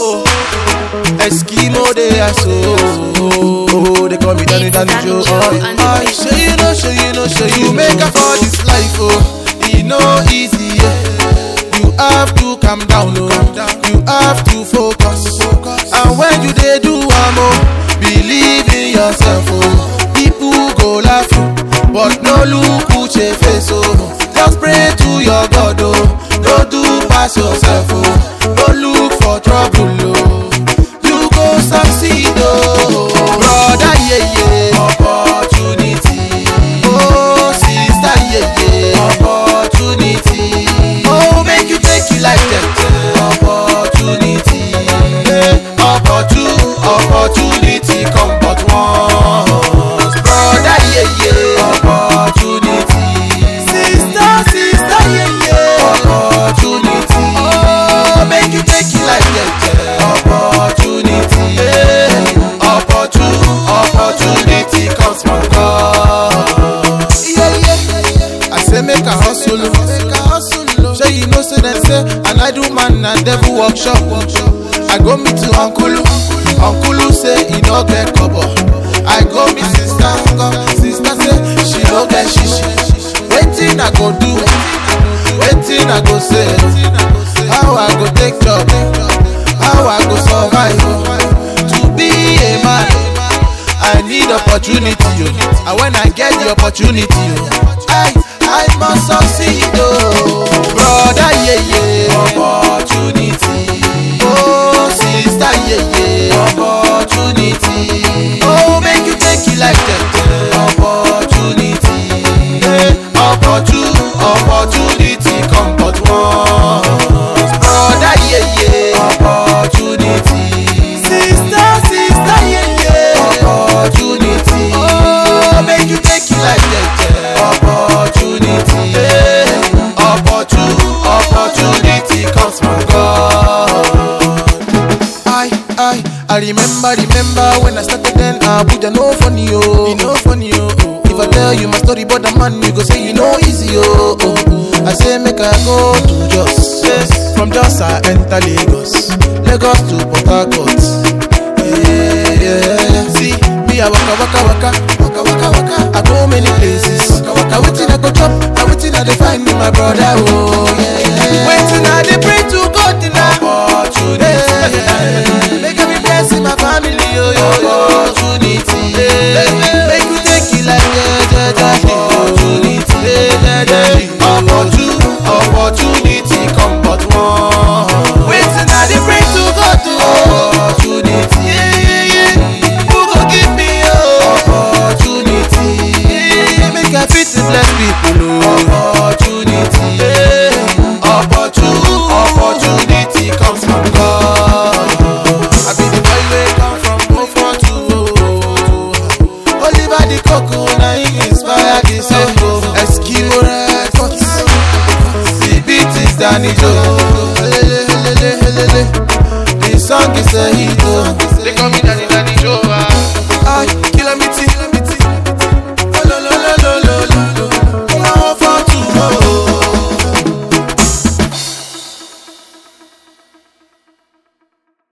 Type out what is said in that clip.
Eskimo they are so. Oh, they call me Danny Joe. Show you make up for this life, oh. It no easy, yeah. You have to calm down, oh. You have to focus. And when you they do believe in yourself, oh. People go laugh you, but no look who your face, oh. Just pray to your God, oh. Don't do pass yourself, oh. Don't look for trouble, oh. You go succeed, oh. Brother, yeah. Opportunity. Oh, sister, yeah. Opportunity. Oh, make you take it like that. Opportunity. Opportunity come but once. Brother, yeah. Opportunity. Sister, yeah. Opportunity. Oh, make you take it like that. Opportunity. Opportunity comes from God. Yeah. I say make a hustle. Say you know say them say, and I do man and devil workshop. I go meet to Uncle say he no get cover. I go meet sister say she no get shishi. Waiting I go do, waiting I go say, how I go take job, how I go survive. To be a man, I need opportunity, and when I get the opportunity, I must succeed, brother, yeah. Opportunity. Oh, sister, yeah. Opportunity. Oh, make you take it like that. Opportunity. Opportunity come but once. Brother, yeah. Opportunity. Sister, yeah. Opportunity. Oh, make you take it like that. Opportunity comes from God. I remember when I started then Abuja no funny, oh. You know funny, oh. If I tell you my story about the man, you go say you know easy, oh. I say make I go to Jos. Yes. From Jos I enter Lagos to Port Harcourt. Yeah. See, me I waka. I go many places. Now waiting I go chop, now waiting I dey find me my brother, oh.